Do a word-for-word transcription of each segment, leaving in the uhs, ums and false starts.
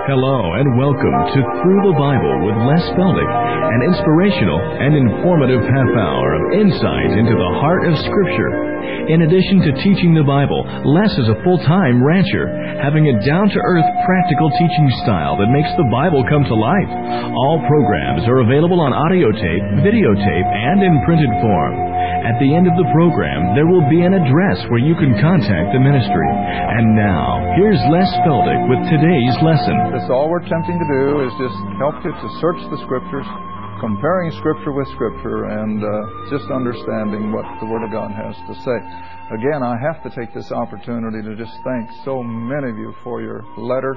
Hello and welcome to Through the Bible with Les Feldick, an inspirational and informative half hour of insight into the heart of Scripture. In addition to teaching the Bible, Les is a full-time rancher, having a down-to-earth, practical teaching style that makes the Bible come to life. All programs are available on audio tape, videotape, and in printed form. At the end of the program, there will be an address where you can contact the ministry. And now, here's Les Feldick with today's lesson. That's all we're attempting to do is just help you to search the Scriptures, comparing Scripture with Scripture, and uh, just understanding what the Word of God has to say. Again, I have to take this opportunity to just thank so many of you for your letters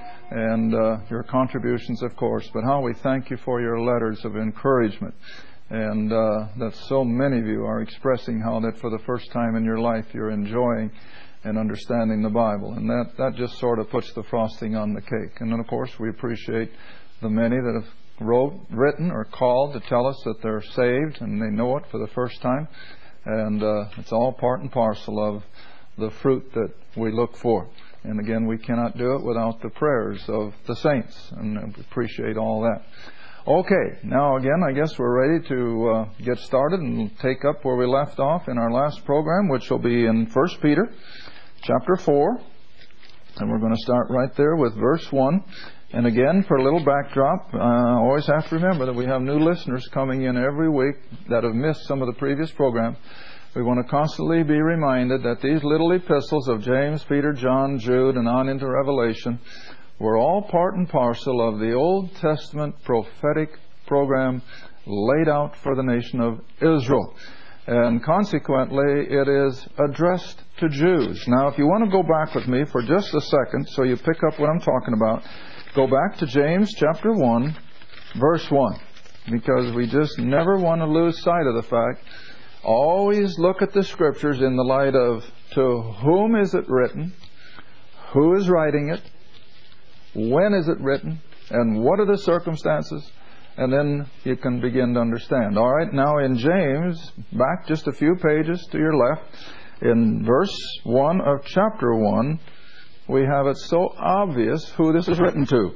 and uh, your contributions, of course, but how we thank you for your letters of encouragement. And uh, that so many of you are expressing how that for the first time in your life you're enjoying and understanding the Bible. And that, that just sort of puts the frosting on the cake. And then, of course, we appreciate the many that have wrote, written or called to tell us that they're saved and they know it for the first time. And uh, it's all part and parcel of the fruit that we look for. And again, we cannot do it without the prayers of the saints. And we appreciate all that. Okay, now again, I guess we're ready to uh, get started and take up where we left off in our last program, which will be in First Peter chapter four. And we're going to start right there with verse one. And again, for a little backdrop, I uh, always have to remember that we have new listeners coming in every week that have missed some of the previous programs. We want to constantly be reminded that these little epistles of James, Peter, John, Jude, and on into Revelation were all part and parcel of the Old Testament prophetic program laid out for the nation of Israel. And consequently, it is addressed to Jews. Now, if you want to go back with me for just a second, so you pick up what I'm talking about, go back to James chapter one, verse one, because we just never want to lose sight of the fact. Always look at the Scriptures in the light of to whom is it written, who is writing it, when is it written, and what are the circumstances, and then you can begin to understand. All right, now in James, back just a few pages to your left, in verse one of chapter one, we have it so obvious who this is written to.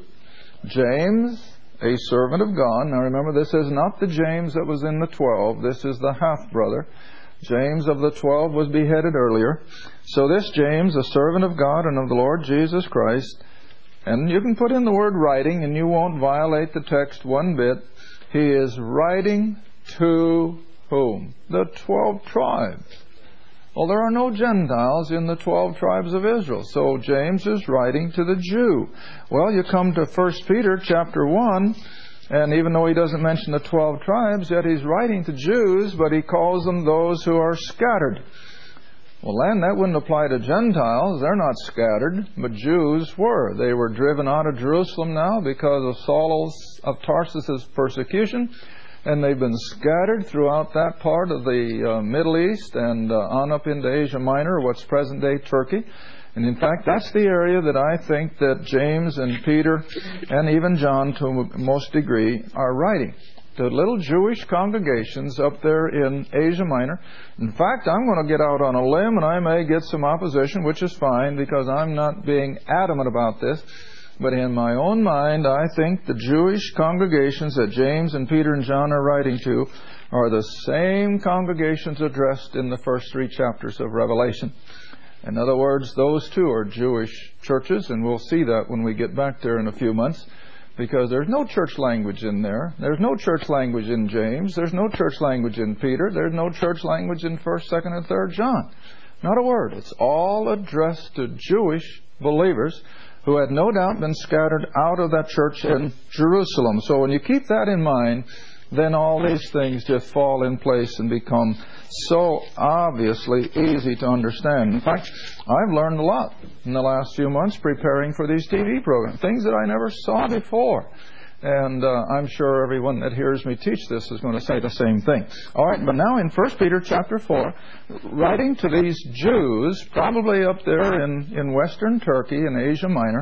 James, a servant of God. Now remember, this is not the James that was in the twelve. This is the half-brother. James of the twelve was beheaded earlier. So this James, a servant of God and of the Lord Jesus Christ, and you can put in the word writing and you won't violate the text one bit. He is writing to whom? The twelve tribes. Well, there are no Gentiles in the twelve tribes of Israel. So James is writing to the Jew. Well, you come to First Peter chapter one, and even though he doesn't mention the twelve tribes, yet he's writing to Jews, but he calls them those who are scattered. Well, then, that wouldn't apply to Gentiles. They're not scattered, but Jews were. They were driven out of Jerusalem now because of Saul of Tarsus' persecution, and they've been scattered throughout that part of the uh, Middle East and uh, on up into Asia Minor, what's present-day Turkey. And in fact, that's the area that I think that James and Peter and even John, to a most degree, are writing. The little Jewish congregations up there in Asia Minor. In fact, I'm going to get out on a limb and I may get some opposition, which is fine because I'm not being adamant about this. But in my own mind, I think the Jewish congregations that James and Peter and John are writing to are the same congregations addressed in the first three chapters of Revelation. In other words, those two are Jewish churches, and we'll see that when we get back there in a few months. Because there's no church language in there. There's no church language in James. There's no church language in Peter. There's no church language in first, second, and third John. Not a word. It's all addressed to Jewish believers who had no doubt been scattered out of that church in Jerusalem. So when you keep that in mind, then all these things just fall in place and become so obviously easy to understand. In fact, I've learned a lot in the last few months preparing for these T V programs, things that I never saw before. And uh, I'm sure everyone that hears me teach this is going to say the same thing. All right, but now in First Peter chapter four, writing to these Jews, probably up there in, in western Turkey and Asia Minor,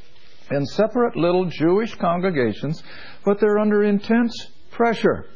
in separate little Jewish congregations, but they're under intense pressure.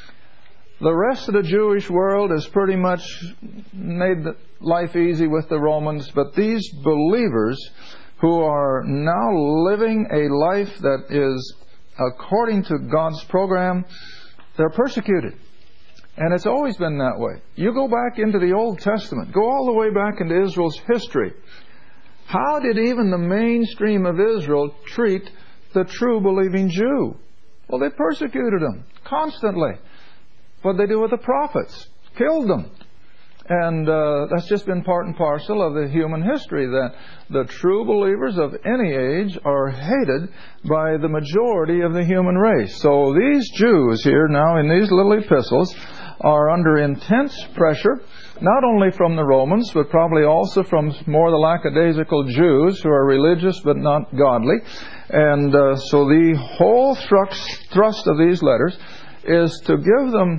The rest of the Jewish world has pretty much made life easy with the Romans, but these believers who are now living a life that is according to God's program, they're persecuted. And it's always been that way. You go back into the Old Testament, go all the way back into Israel's history. How did even the mainstream of Israel treat the true believing Jew? Well, they persecuted them constantly. What did they do with the prophets? Killed them. And uh, that's just been part and parcel of the human history, that the true believers of any age are hated by the majority of the human race. So these Jews here now in these little epistles are under intense pressure, not only from the Romans, but probably also from more the lackadaisical Jews who are religious but not godly. And uh, so the whole thrust, thrust of these letters is to give them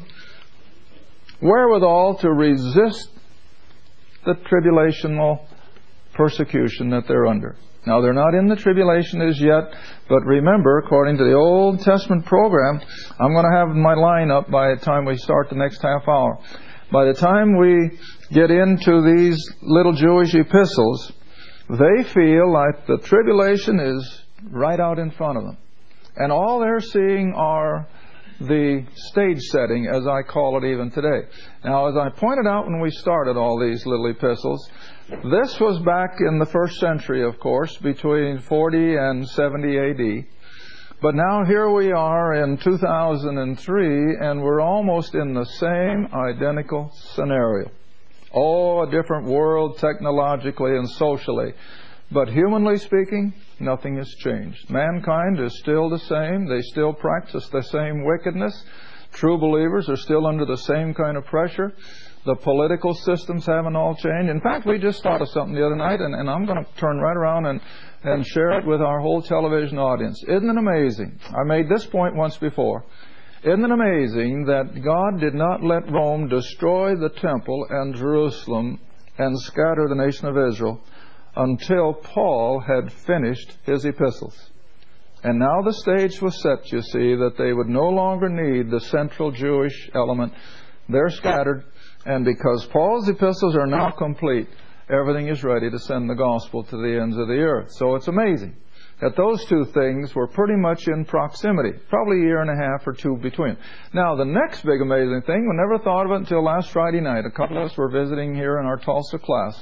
wherewithal to resist the tribulational persecution that they're under. Now, they're not in the tribulation as yet, but remember, according to the Old Testament program, I'm going to have my line up by the time we start the next half hour. By the time we get into these little Jewish epistles, they feel like the tribulation is right out in front of them. And all they're seeing are the stage setting, as I call it even today. Now, as I pointed out when we started all these little epistles, this was back in the first century, of course, between forty and seventy A D. But now here we are in two thousand three, and we're almost in the same identical scenario. Oh, a different world technologically and socially. But humanly speaking, nothing has changed. Mankind is still the same. They still practice the same wickedness. True believers are still under the same kind of pressure. The political systems haven't all changed. In fact, we just thought of something the other night, and, and I'm going to turn right around and, and share it with our whole television audience. Isn't it amazing? I made this point once before. Isn't it amazing that God did not let Rome destroy the temple and Jerusalem and scatter the nation of Israel until Paul had finished his epistles? And now the stage was set, you see, that they would no longer need the central Jewish element. They're scattered, and because Paul's epistles are now complete, everything is ready to send the gospel to the ends of the earth. So it's amazing that those two things were pretty much in proximity, probably a year and a half or two between. Now, the next big amazing thing, we never thought of it until last Friday night. A couple of us were visiting here in our Tulsa class.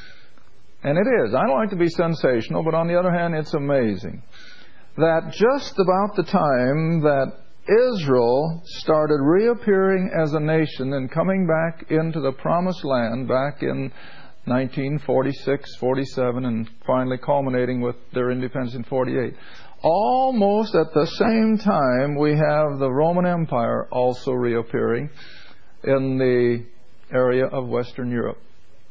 And it is. I don't like to be sensational, but on the other hand, it's amazing that just about the time that Israel started reappearing as a nation and coming back into the Promised Land back in nineteen forty-six, forty-seven, and finally culminating with their independence in forty-eight, almost at the same time we have the Roman Empire also reappearing in the area of Western Europe.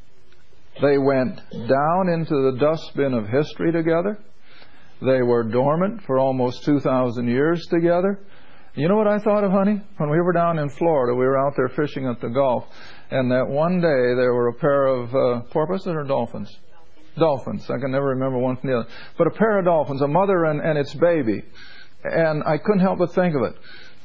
They went down into the dustbin of history together. They were dormant for almost two thousand years together. You know what I thought of, honey? When we were down in Florida, we were out there fishing at the Gulf, and that one day there were a pair of uh, porpoises or dolphins? Dolphins. I can never remember one from the other. But a pair of dolphins, a mother and, and its baby. And I couldn't help but think of it.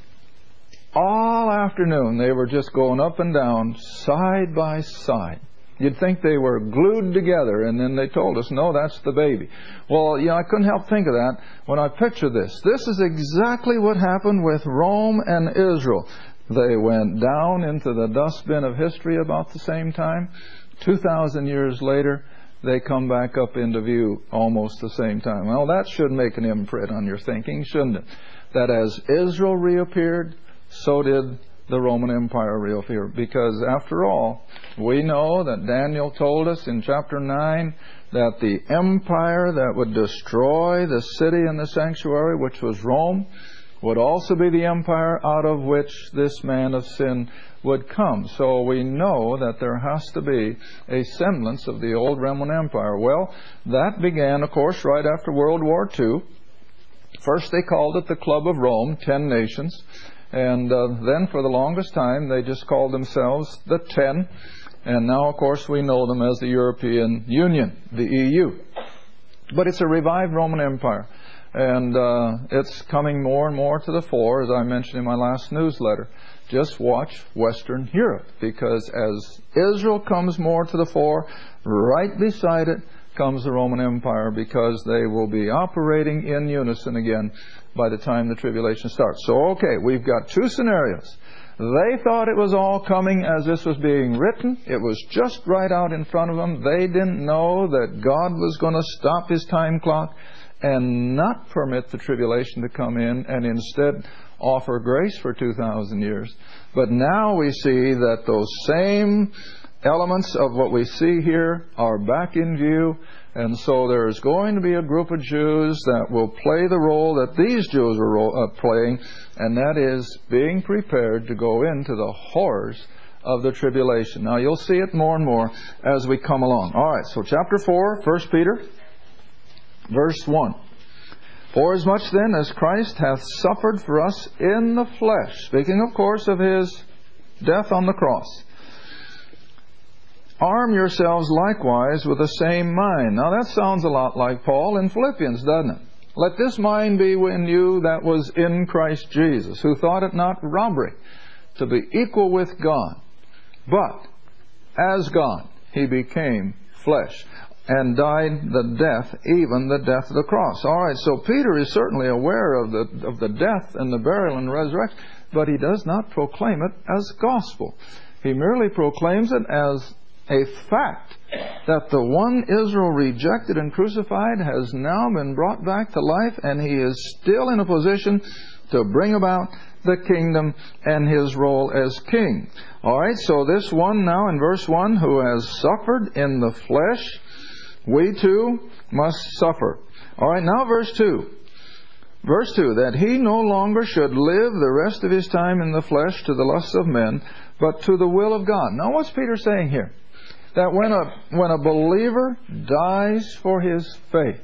All afternoon they were just going up and down, side by side. You'd think they were glued together, and then they told us, no, that's the baby. Well, you know, I couldn't help think of that when I picture this. This is exactly what happened with Rome and Israel. They went down into the dustbin of history about the same time. Two thousand years later, they come back up into view almost the same time. Well, that should make an imprint on your thinking, shouldn't it? That as Israel reappeared, so did the Roman Empire reappear. Because after all, we know that Daniel told us in chapter nine that the empire that would destroy the city and the sanctuary, which was Rome, would also be the empire out of which this man of sin would come. So we know that there has to be a semblance of the old Roman Empire. Well, that began, of course, right after World War Two. First they called it the Club of Rome, ten nations. And uh, then for the longest time, they just called themselves the Ten. And now, of course, we know them as the European Union, the E U. But it's a revived Roman Empire. And uh, it's coming more and more to the fore, as I mentioned in my last newsletter. Just watch Western Europe, because as Israel comes more to the fore, right beside it comes the Roman Empire, because they will be operating in unison again by the time the tribulation starts. So, okay, we've got two scenarios. They thought it was all coming as this was being written. It was just right out in front of them. They didn't know that God was going to stop His time clock and not permit the tribulation to come in, and instead offer grace for two thousand years. But now we see that those same elements of what we see here are back in view, and so there's going to be a group of Jews that will play the role that these Jews were ro- uh, playing, and that is being prepared to go into the horrors of the tribulation. Now you'll see it more and more as we come along. All right, so chapter four, First Peter, verse one. Forasmuch then as Christ hath suffered for us in the flesh, speaking of course of His death on the cross, arm yourselves likewise with the same mind. Now that sounds a lot like Paul in Philippians, doesn't it? Let this mind be in you that was in Christ Jesus, who thought it not robbery to be equal with God, but as God He became flesh, and died the death, even the death of the cross. All right, so Peter is certainly aware of the of the death and the burial and resurrection, but he does not proclaim it as gospel. He merely proclaims it as a fact that the one Israel rejected and crucified has now been brought back to life, and he is still in a position to bring about the kingdom and His role as king. All right, so this one now in verse one, who has suffered in the flesh, we too must suffer. All right, now verse two. Verse two, that he no longer should live the rest of his time in the flesh to the lusts of men, but to the will of God. Now what's Peter saying here? That when a, when a believer dies for his faith,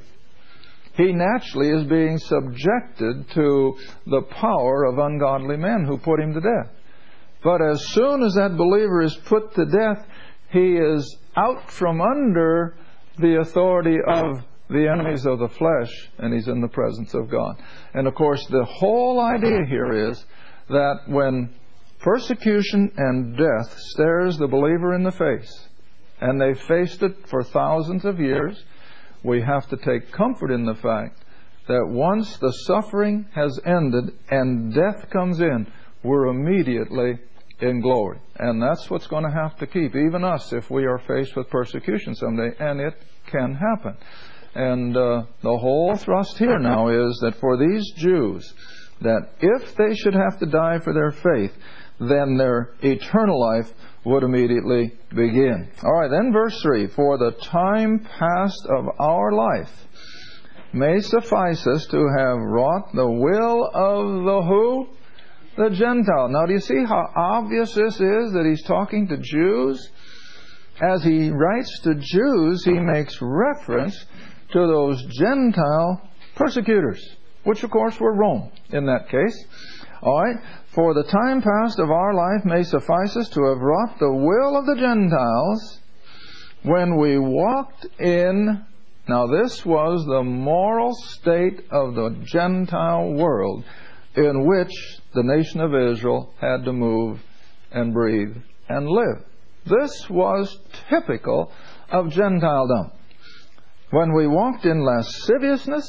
he naturally is being subjected to the power of ungodly men who put him to death. But as soon as that believer is put to death, he is out from under the authority of the enemies of the flesh, and he's in the presence of God. And of course, the whole idea here is that when persecution and death stares the believer in the face, and they've faced it for thousands of years, we have to take comfort in the fact that once the suffering has ended and death comes in, we're immediately in glory. And that's what's going to have to keep even us if we are faced with persecution someday, and it can happen. And uh, the whole thrust here now is that for these Jews, that if they should have to die for their faith, then their eternal life would immediately begin. All right, then verse three, for the time past of our life may suffice us to have wrought the will of the who? The Gentile. Now, do you see how obvious this is that he's talking to Jews? As he writes to Jews, he makes reference to those Gentile persecutors, which of course were Rome in that case. All right, for the time past of our life may suffice us to have wrought the will of the Gentiles when we walked in. Now this was the moral state of the Gentile world in which the nation of Israel had to move and breathe and live. This was typical of Gentiledom. When we walked in lasciviousness,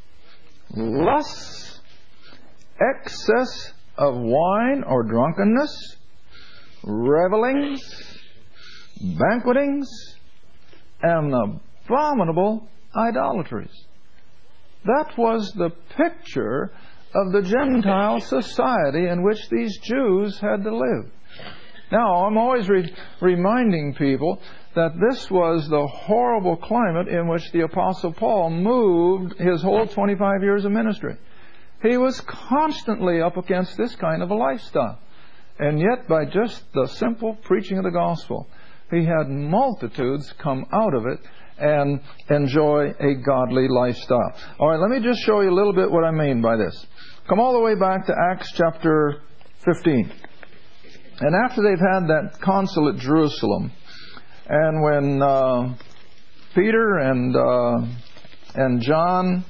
lust, excess of wine or drunkenness, revelings, banquetings, and abominable idolatries. That was the picture of the Gentile society in which these Jews had to live. Now, I'm always re- reminding people that this was the horrible climate in which the Apostle Paul moved his whole twenty-five years of ministry. He was constantly up against this kind of a lifestyle. And yet, by just the simple preaching of the gospel, he had multitudes come out of it and enjoy a godly lifestyle. All right, let me just show you a little bit what I mean by this. Come all the way back to Acts chapter fifteen. And after they've had that council at Jerusalem, and when uh, Peter and uh, and John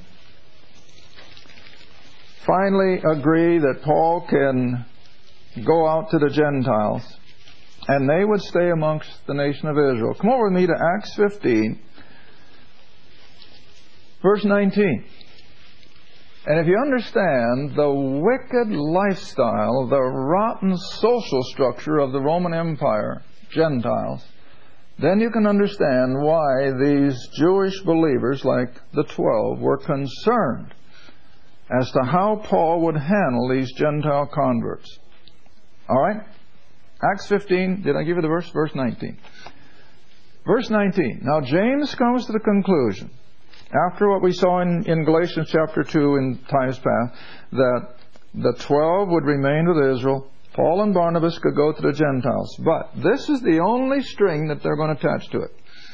finally agree that Paul can go out to the Gentiles, and they would stay amongst the nation of Israel. Come over with me to Acts fifteen. Verse nineteen. And if you understand the wicked lifestyle, the rotten social structure of the Roman Empire, Gentiles, then you can understand why these Jewish believers, like the twelve, were concerned as to how Paul would handle these Gentile converts. All right? Acts fifteen, did I give you the verse? Verse nineteen. Verse nineteen. Now James comes to the conclusion, after what we saw in, in Galatians chapter two in times past, that the twelve would remain with Israel, Paul and Barnabas could go to the Gentiles. But this is the only string that they're going to attach to it.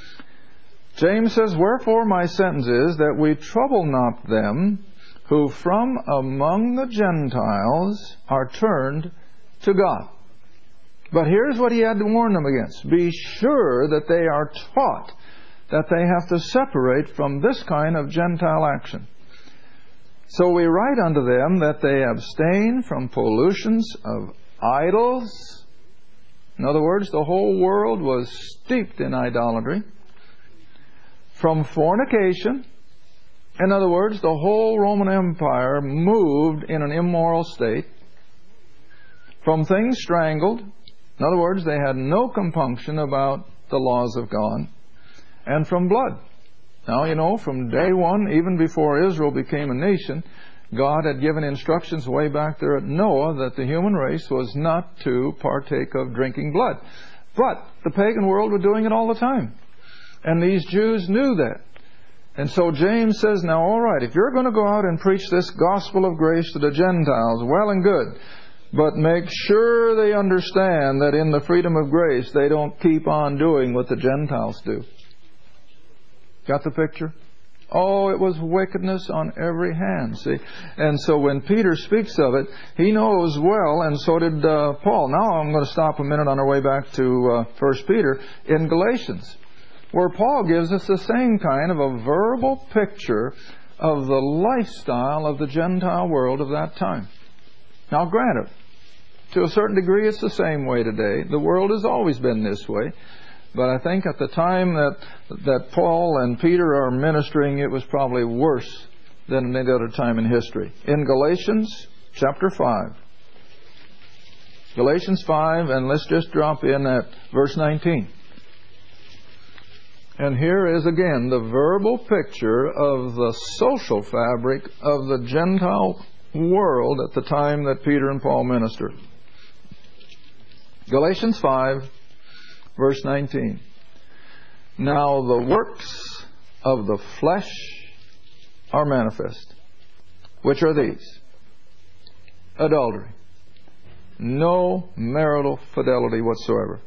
James says, "Wherefore my sentence is that we trouble not them who from among the Gentiles are turned to God." But here's what he had to warn them against. Be sure that they are taught that they have to separate from this kind of Gentile action. So we write unto them that they abstain from pollutions of idols. In other words, the whole world was steeped in idolatry. From fornication. In other words, the whole Roman Empire moved in an immoral state. From things strangled. In other words, they had no compunction about the laws of God. And from blood. Now, you know, from day one, even before Israel became a nation, God had given instructions way back there at Noah that the human race was not to partake of drinking blood. But the pagan world were doing it all the time. And these Jews knew that. And so James says, now, all right, if you're going to go out and preach this gospel of grace to the Gentiles, well and good. But make sure they understand that in the freedom of grace, they don't keep on doing what the Gentiles do. Got the picture? Oh, it was wickedness on every hand, see? And so when Peter speaks of it, he knows well, and so did uh, Paul. Now I'm going to stop a minute on our way back to uh, First Peter in Galatians, where Paul gives us the same kind of a verbal picture of the lifestyle of the Gentile world of that time. Now granted, to a certain degree it's the same way today. The world has always been this way. But I think at the time that that Paul and Peter are ministering, it was probably worse than any other time in history. In Galatians chapter five. Galatians five, and let's just drop in at verse nineteen. And here is again the verbal picture of the social fabric of the Gentile world at the time that Peter and Paul ministered. Galatians five, verse nineteen. Now the works of the flesh are manifest, which are these: adultery, no marital fidelity whatsoever,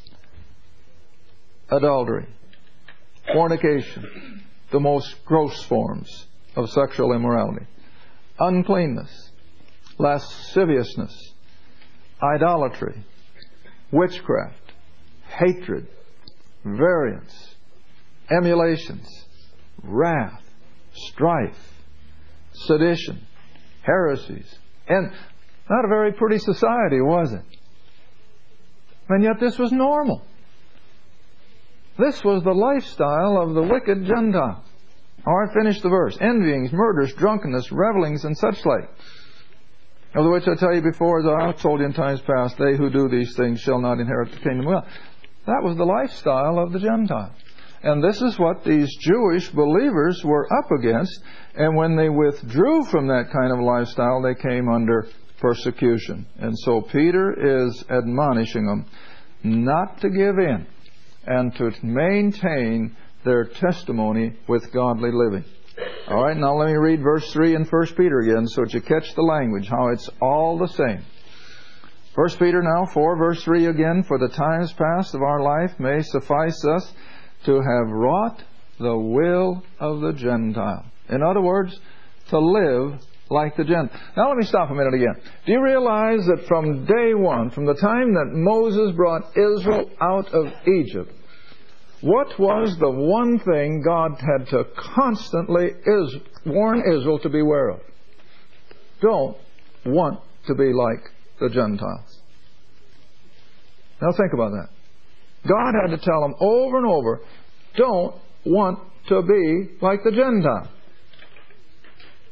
adultery, fornication, the most gross forms of sexual immorality, uncleanness, lasciviousness, idolatry, witchcraft, hatred, variance, emulations, wrath, strife, sedition, heresies. And not a very pretty society, was it? And yet this was normal. This was the lifestyle of the wicked Gentile. All right, finish the verse. Envyings, murders, drunkenness, revelings, and such like. Of which I tell you before, as I told you in times past, they who do these things shall not inherit the kingdom of God. That was the lifestyle of the Gentiles. And this is what these Jewish believers were up against. And when they withdrew from that kind of lifestyle, they came under persecution. And so Peter is admonishing them not to give in and to maintain their testimony with godly living. All right, now let me read verse three in First Peter again so that you catch the language, how it's all the same. First Peter now, four, verse three again. For the times past of our life may suffice us to have wrought the will of the Gentile. In other words, to live like the Gentiles. Now let me stop a minute again. Do you realize that from day one, from the time that Moses brought Israel out of Egypt, what was the one thing God had to constantly is, warn Israel to beware of? Don't want to be like the Gentiles. Now think about that. God had to tell them over and over, don't want to be like the Gentiles.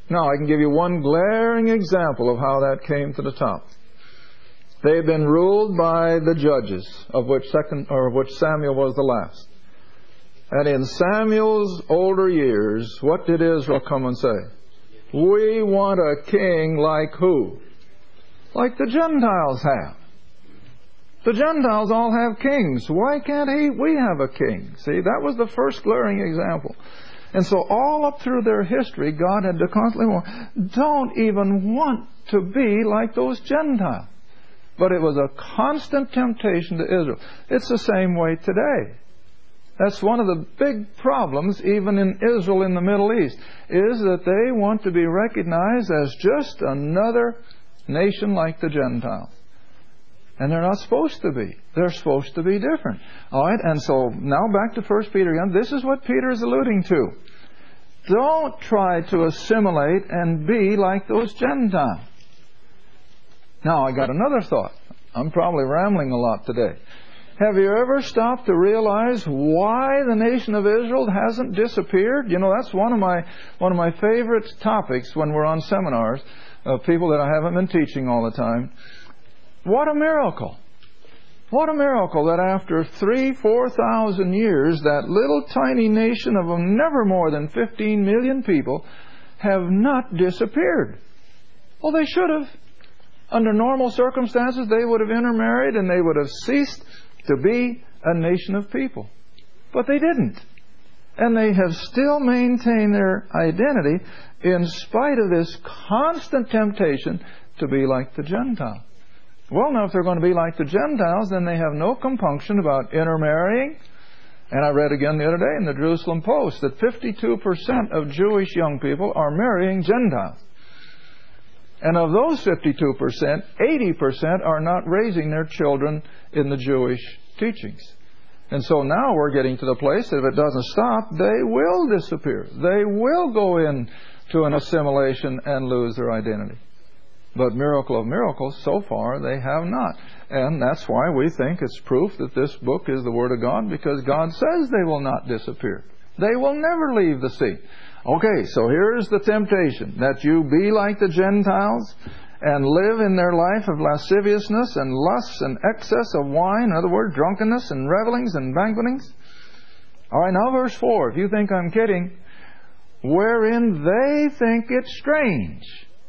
Now, I can give you one glaring example of how that came to the top. They've been ruled by the judges, of which second or of which Samuel was the last. And in Samuel's older years, what did Israel come and say? We want a king like who? Like the Gentiles have. The Gentiles all have kings. Why can't he, we have a king? See, that was the first glaring example. And so all up through their history, God had to constantly warn, don't even want to be like those Gentiles. But it was a constant temptation to Israel. It's the same way today. That's one of the big problems, even in Israel in the Middle East, is that they want to be recognized as just another nation like the Gentiles. And they're not supposed to be. They're supposed to be different. All right, and so now back to First Peter again. This is what Peter is alluding to. Don't try to assimilate and be like those Gentiles. Now, I got another thought. I'm probably rambling a lot today. Have you ever stopped to realize why the nation of Israel hasn't disappeared? You know, that's one of my one of my favorite topics when we're on seminars of people that I haven't been teaching all the time. What a miracle! What a miracle that after three, four thousand years, that little tiny nation of never more than fifteen million people have not disappeared. Well, they should have. Under normal circumstances, they would have intermarried and they would have ceased to be a nation of people. But they didn't. And they have still maintained their identity in spite of this constant temptation to be like the Gentiles. Well, now, if they're going to be like the Gentiles, then they have no compunction about intermarrying. And I read again the other day in the Jerusalem Post that fifty-two percent of Jewish young people are marrying Gentiles. And of those fifty-two percent, eighty percent are not raising their children in the Jewish teachings. And so now we're getting to the place that if it doesn't stop, they will disappear. They will go into an assimilation and lose their identity. But miracle of miracles, so far they have not. And that's why we think it's proof that this book is the Word of God, because God says they will not disappear. They will never leave the sea. Okay, so here's the temptation, that you be like the Gentiles and live in their life of lasciviousness and lusts and excess of wine, in other words, drunkenness and revelings and banquetings. All right, now verse four, if you think I'm kidding, wherein they think it strange.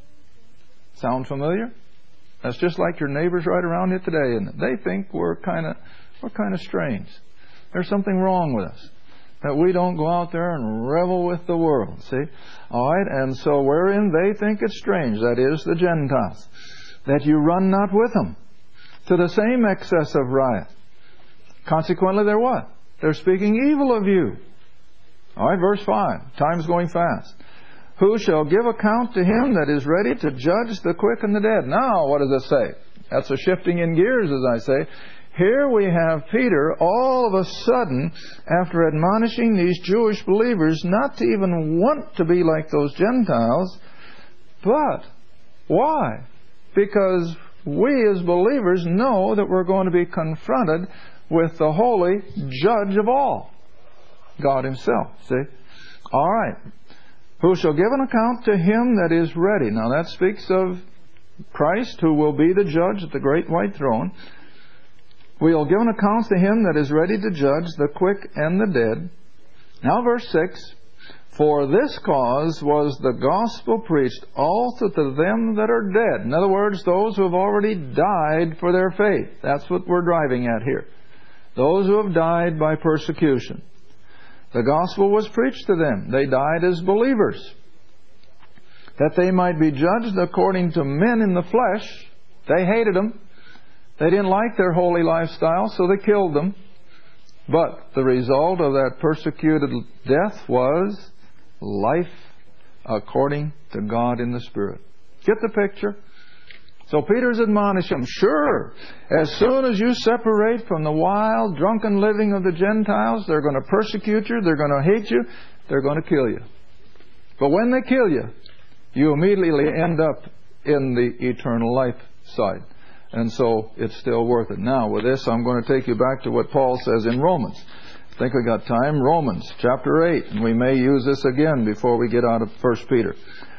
Sound familiar? That's just like your neighbors right around you today, isn't it? They think we're kind of we're kind of strange. There's something wrong with us, that we don't go out there and revel with the world, see? All right, and so wherein they think it strange, that is, the Gentiles, that you run not with them to the same excess of riot. Consequently, they're what? They're speaking evil of you. All right, verse five. Time's going fast. Who shall give account to him that is ready to judge the quick and the dead? Now, what does it say? That's a shifting in gears, as I say. Here we have Peter all of a sudden, after admonishing these Jewish believers not to even want to be like those Gentiles. But why? Because we as believers know that we're going to be confronted with the holy judge of all, God Himself. See? All right. Who shall give an account to him that is ready? Now that speaks of Christ, who will be the judge at the great white throne. We will give an account to him that is ready to judge the quick and the dead. Now verse six. For this cause was the gospel preached also to them that are dead. In other words, those who have already died for their faith. That's what we're driving at here. Those who have died by persecution. The gospel was preached to them. They died as believers, that they might be judged according to men in the flesh. They hated them. They didn't like their holy lifestyle, so they killed them. But the result of that persecuted death was life according to God in the Spirit. Get the picture? So Peter's admonishing them, sure, as soon as you separate from the wild, drunken living of the Gentiles, they're going to persecute you, they're going to hate you, they're going to kill you. But when they kill you, you immediately end up in the eternal life side. And so it's still worth it. Now, with this, I'm going to take you back to what Paul says in Romans. I think we got time. Romans chapter eight. And we may use this again before we get out of First Peter.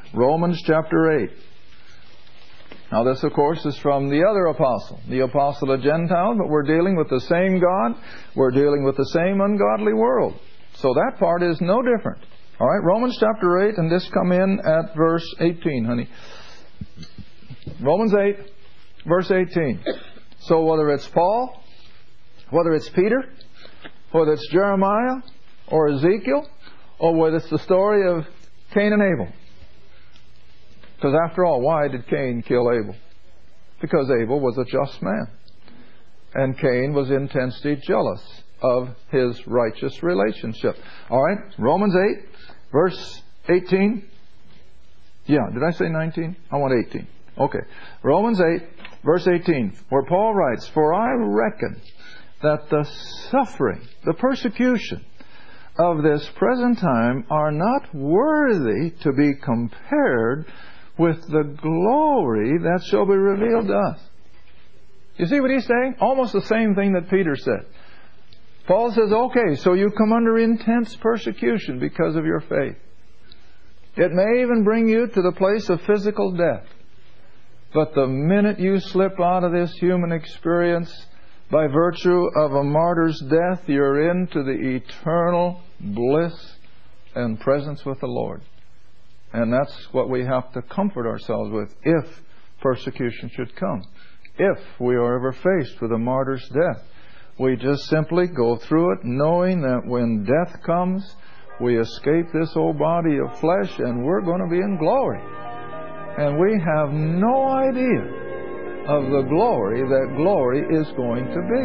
Romans chapter eight. Now this, of course, is from the other apostle, the apostle of Gentiles, but we're dealing with the same God. We're dealing with the same ungodly world. So that part is no different. All right, Romans chapter eight, and this come in at verse eighteen, honey. Romans eight, verse eighteen. So whether it's Paul, whether it's Peter, whether it's Jeremiah or Ezekiel, or whether it's the story of Cain and Abel. Because after all, why did Cain kill Abel? Because Abel was a just man. And Cain was intensely jealous of his righteous relationship. All right, Romans eight, verse eighteen. Yeah, did I say nineteen? I want eighteen. Okay, Romans eight, verse eighteen, where Paul writes, "For I reckon that the suffering, the persecution of this present time are not worthy to be compared with the glory that shall be revealed to us." You see what he's saying? Almost the same thing that Peter said. Paul says, okay, so you come under intense persecution because of your faith. It may even bring you to the place of physical death. But the minute you slip out of this human experience by virtue of a martyr's death, you're into the eternal bliss and presence with the Lord. And that's what we have to comfort ourselves with if persecution should come. If we are ever faced with a martyr's death, we just simply go through it knowing that when death comes, we escape this old body of flesh and we're going to be in glory. And we have no idea of the glory that glory is going to be.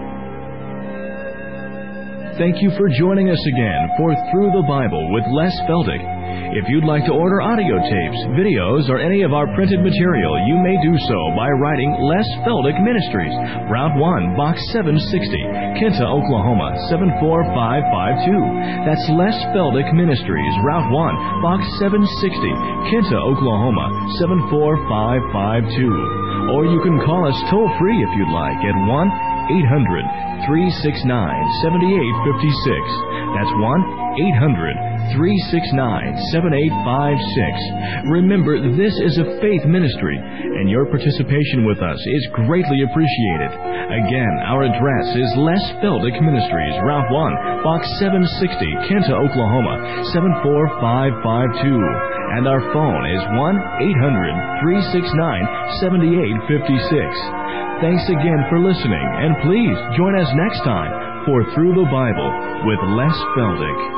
Thank you for joining us again for Through the Bible with Les Feldick. If you'd like to order audio tapes, videos, or any of our printed material, you may do so by writing Les Feldick Ministries, Route one, Box seven sixty, Kinta, Oklahoma, seven four five five two. That's Les Feldick Ministries, Route one, Box seven sixty, Kinta, Oklahoma, seven four five five two. Or you can call us toll-free if you'd like at one eight hundred, three six nine, seven eight five six. That's one eight hundred, three six nine, seven eight five six. Remember, this is a faith ministry, and your participation with us is greatly appreciated. Again, our address is Les Feldick Ministries, Route one, Box seven sixty, Kinta, Oklahoma, seven four five five two. And our phone is one eight hundred, three six nine, seven eight five six. Thanks again for listening, and please join us next time for Through the Bible with Les Feldick.